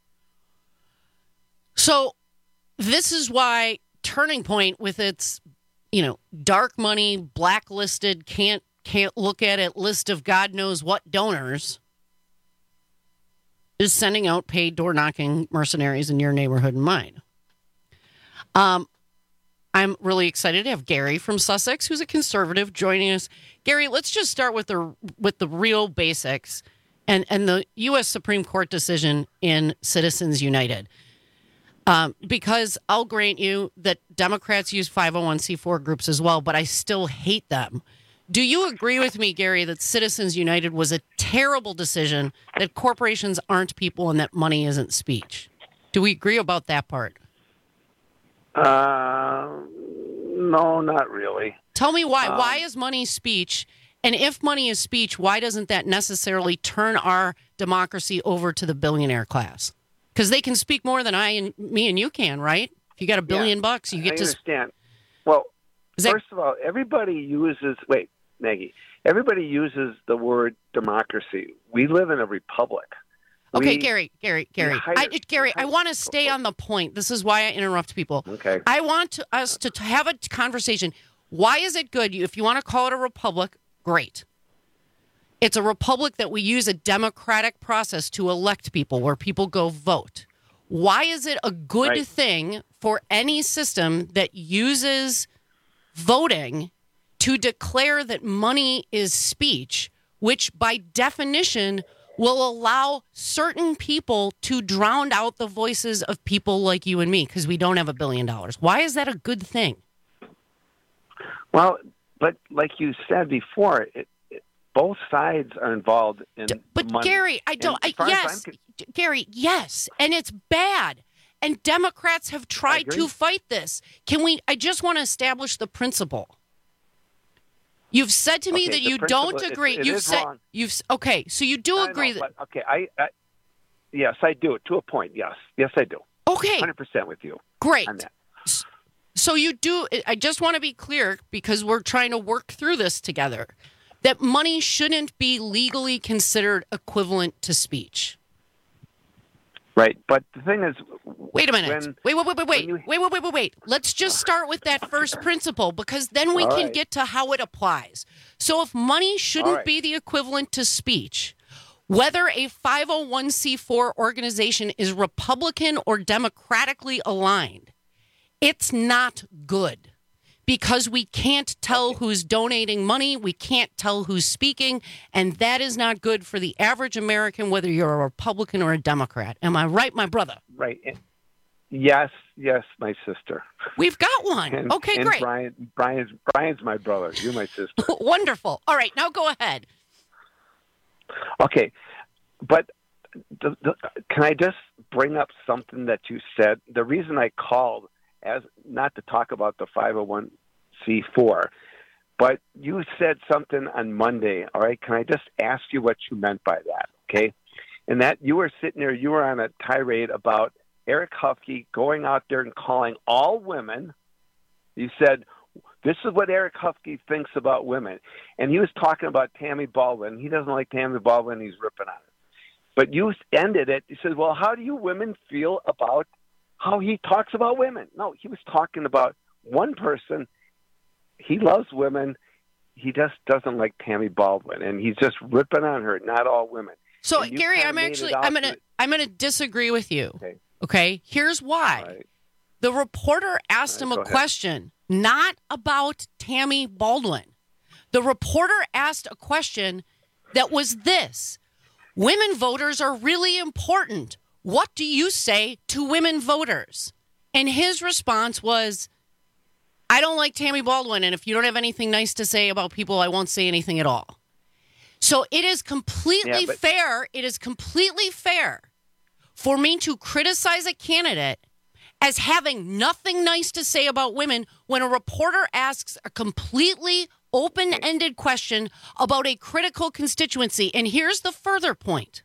So this is why Turning Point, with its, you know, dark money, blacklisted, can't can't look at it list of God knows what donors, is sending out paid door-knocking mercenaries in your neighborhood and mine. Um, I'm really excited to have Gary from Sussex, who's a conservative, joining us. Gary, let's just start with the with the real basics and, and the U S Supreme Court decision in Citizens United. Um, because I'll grant you that Democrats use five oh one c four groups as well, but I still hate them. Do you agree with me, Gary, that Citizens United was a terrible decision, that corporations aren't people, and that money isn't speech? Do we agree about that part? Uh, no, not really. Tell me why. Um, why is money speech? And if money is speech, why doesn't that necessarily turn our democracy over to the billionaire class? Because they can speak more than I and me and you can, right? If you got a billion yeah, bucks, you get I to understand. Well, that... first of all, everybody uses. Wait, Maggie. Everybody uses the word democracy. We live in a republic. Okay, we, Gary, Gary, Gary, hire, I, Gary, I want to stay on the point. This is why I interrupt people. Okay. I want to, us to have a conversation. Why is it good? If you want to call it a republic, great. It's a republic that we use a democratic process to elect people, where people go vote. Why is it a good right. thing for any system that uses voting to declare that money is speech, which by definition will allow certain people to drown out the voices of people like you and me because we don't have a billion dollars? Why is that a good thing? Well, but like you said before, it, it, both sides are involved in But money. Gary, I don't. And as I, far as yes, I'm con- Gary, yes, and it's bad. And Democrats have tried agree. to fight this. Can we? I just want to establish the principle. You've said to me Okay, that the you principle- don't it- agree. it you've is said wrong. you've s- okay. So you do I know, agree that but, okay, I, I yes, I do to a point. Yes, yes, I do. Okay, hundred percent with you. great. On that. So you do. I just want to be clear because we're trying to work through this together. That money shouldn't be legally considered equivalent to speech. Right, but the thing is, Wait a minute. when- wait, wait, wait, wait, wait, you- wait, wait, wait, wait, wait. Let's just start with that first principle because then we All can right. get to how it applies. So if money shouldn't right. be the equivalent to speech, whether a five oh one c four organization is Republican or democratically aligned, it's not good. Because we can't tell who's donating money, we can't tell who's speaking, and that is not good for the average American, whether you're a Republican or a Democrat. Am I right, my brother? right, and- yes, yes, my sister. We've got one. And, okay, and great. Brian, Brian's, Brian's my brother. You're my sister. Wonderful. All right, now go ahead. Okay, but the, the, can I just bring up something that you said? The reason I called, as not to talk about the five oh one c four, but you said something on Monday. All right, can I just ask you what you meant by that? Okay, and that you were sitting there, you were on a tirade about Eric Huffkey going out there and calling all women. You said, this is what Eric Huffkey thinks about women. And he was talking about Tammy Baldwin. He doesn't like Tammy Baldwin. He's ripping on her. But you ended it. He said, well, how do you women feel about how he talks about women? No, he was talking about one person. He loves women. He just doesn't like Tammy Baldwin. And he's just ripping on her, not all women. So, And you Gary, kinda I'm made it actually out I'm gonna that- I'm gonna disagree with you. Okay. Okay? Here's why. Right. The reporter asked All him right, a go ahead. question, not about Tammy Baldwin. The reporter asked a question that was this: women voters are really important. What do you say to women voters? And his response was, I don't like Tammy Baldwin, and if you don't have anything nice to say about people, I won't say anything at all. So it is completely Yeah, but- fair. It is completely fair for me to criticize a candidate as having nothing nice to say about women when a reporter asks a completely open-ended question about a critical constituency. And here's the further point.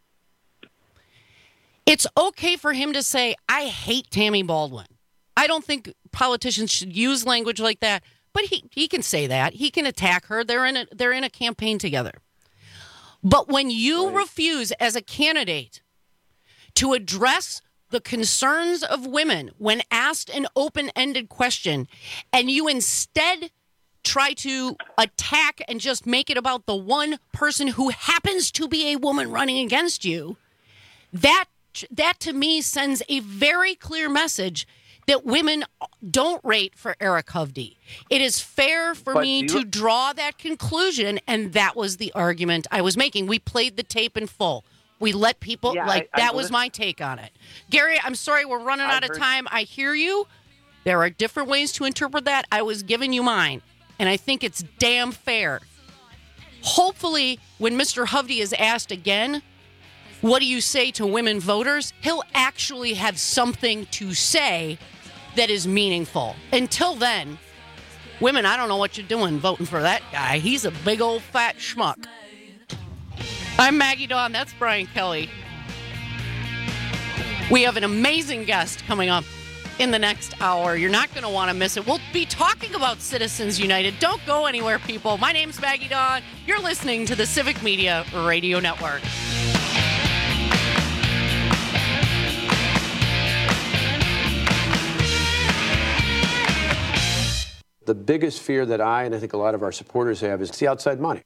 It's okay for him to say, I hate Tammy Baldwin. I don't think politicians should use language like that, but he, he can say that. He can attack her. They're in a, they're in a campaign together. But when you refuse as a candidate to address the concerns of women when asked an open-ended question, and you instead try to attack and just make it about the one person who happens to be a woman running against you, that that to me sends a very clear message that women don't rate for Eric Hovde. It is fair for But me you- to draw that conclusion, and that was the argument I was making. We played the tape in full. We let people, Yeah, like, I- I that was listen- my take on it. Gary, I'm sorry, we're running I out of heard- time. I hear you. There are different ways to interpret that. I was giving you mine, and I think it's damn fair. Hopefully, when Mister Hovde is asked again, what do you say to women voters? He'll actually have something to say that is meaningful. Until then, women, I don't know what you're doing voting for that guy. He's a big old fat schmuck. I'm Maggie Dawn. That's Brian Kelly. We have an amazing guest coming up in the next hour. You're not going to want to miss it. We'll be talking about Citizens United. Don't go anywhere, people. My name's Maggie Dawn. You're listening to the Civic Media Radio Network. The biggest fear that I and I think a lot of our supporters have is the outside money.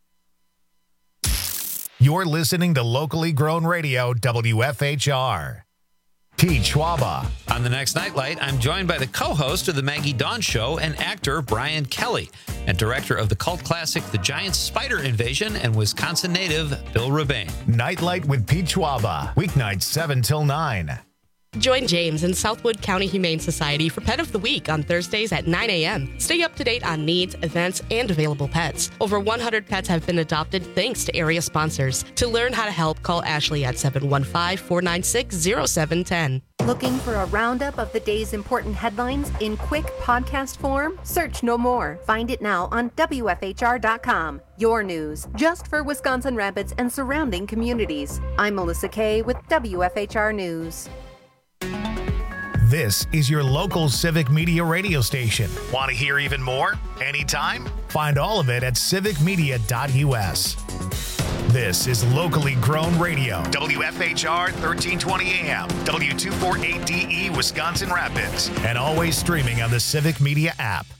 You're listening to locally grown radio, W F H R. Pete Schwaba. On the next Nightlight, I'm joined by the co-host of the Maggie Dawn Show and actor Brian Kelly, and director of the cult classic The Giant Spider Invasion and Wisconsin native Bill Rebane. Nightlight with Pete Schwaba. Weeknights seven till nine. Join James and Southwood County Humane Society for Pet of the Week on Thursdays at nine a.m. Stay up to date on needs, events, and available pets. Over one hundred pets have been adopted thanks to area sponsors. To learn how to help, call Ashley at seven one five, four nine six, zero seven one zero. Looking for a roundup of the day's important headlines in quick podcast form? Search No More. Find it now on W F H R dot com. Your news, just for Wisconsin Rapids and surrounding communities. I'm Melissa Kay with W F H R News. This is your local Civic Media radio station. Want to hear even more? Anytime? Find all of it at civic media dot U S. This is locally grown radio. W F H R thirteen twenty A M, W two forty-eight D E Wisconsin Rapids, and always streaming on the Civic Media app.